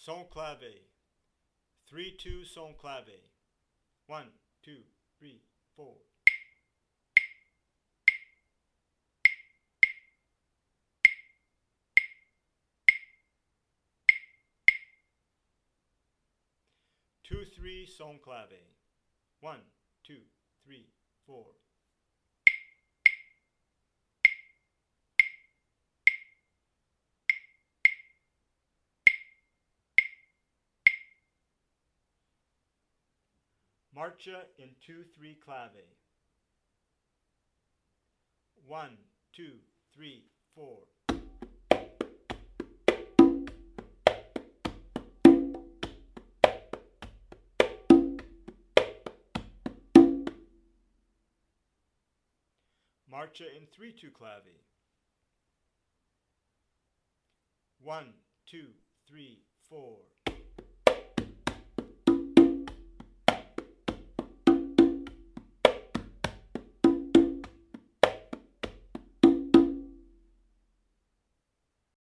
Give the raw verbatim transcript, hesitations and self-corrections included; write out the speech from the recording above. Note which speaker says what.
Speaker 1: son clave. Three two son clave. One, two, three, four. Two three son clave. One, two, three, four. Marcia in two three clave. One, two, three, four. Marcia in three two clave. One, two, three, four.